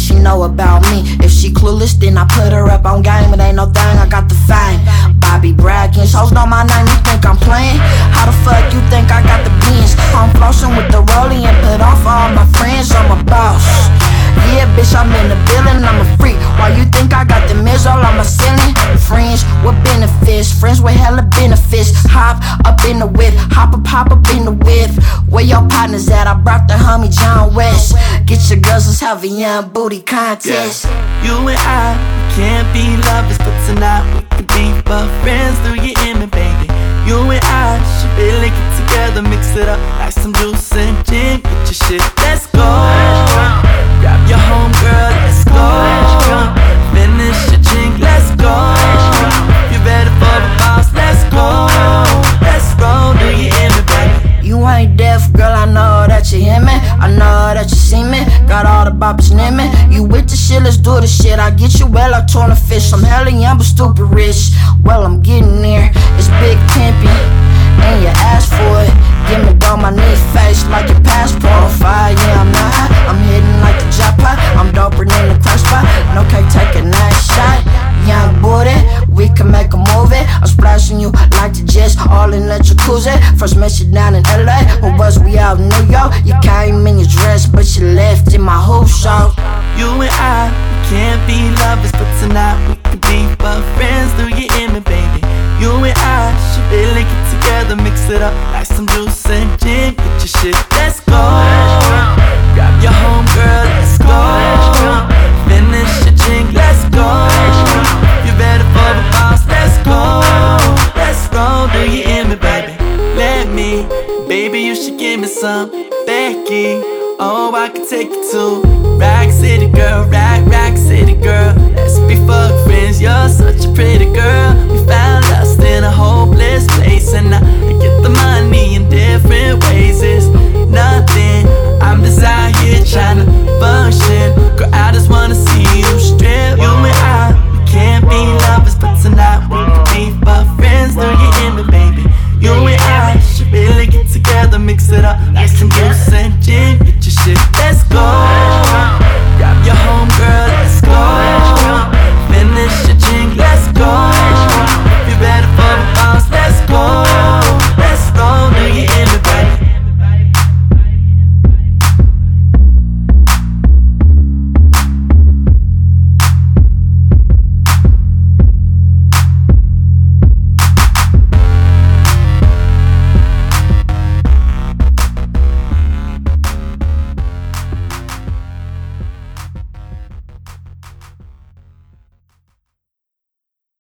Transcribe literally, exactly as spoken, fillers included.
she know about me? If she clueless, then I put her up on game. It ain't no thing, I got the fame. Bobby bragging, shows know my name, you think I'm playing? How the fuck you think I got the beans? I'm flossing with the rollie and put on for all my friends, I'm a boss. Yeah, bitch, I'm in the building, I'm a freak. Why you think I got the mirrors all on my ceiling? Friends with benefits, friends with hella benefits. Hop up in the whip, hop up, hop up in the whip. Where your partners at? I brought the homie John West. Get your girls, let's have a young booty contest. Yeah. You and I, we can't be lovers, but tonight we can be but friends. Do you hear me, baby? You and I should really get together, mix it up like some juice and gin. Get your shit, let's go. Grab your homegirl, let's go. Finish your drink, let's go. You ready for the boss, let's go. Let's roll, do you hear me, baby? You ain't deaf, girl, I know that you hear me. I know that you see me, got all the boppers near me. You with the shit, let's do the shit. I get you well, I tuna fish. I'm hella young but stupid rich. Well, I'm getting there, it's big pimpin', and you ask for it. Give me down my knee face like your passport on fire. Yeah, I'm not high, I'm hitting like the jackpot. I'm doper than the crack spot. No cake, take a nice shot. Young booty, we can make a movie. I'm splashing you like the Jets, all in the jacuzzi. First met you down in L A, when was we out in New York? You came in your dress, but you left in my hoop shop. You and I, we can't be lovers, but tonight we can be but friends. Do you hear me, baby? You and I should really get together, mix it up like some juice and gin. Get your shit, let's go. Grab your homegirl, let's go. Finish your drink, let's go. You ready for the boss, let's go. Let's roll, do you hear me, baby? Let me, baby, you should give me some Becky. Oh, I can take you to Rack City, girl, Rack, Rack City, girl. Let's be fuck friends, you're such a pretty girl. We found lost in a hopeless place, and I get the money in different ways. It's nothing, I'm just out here tryna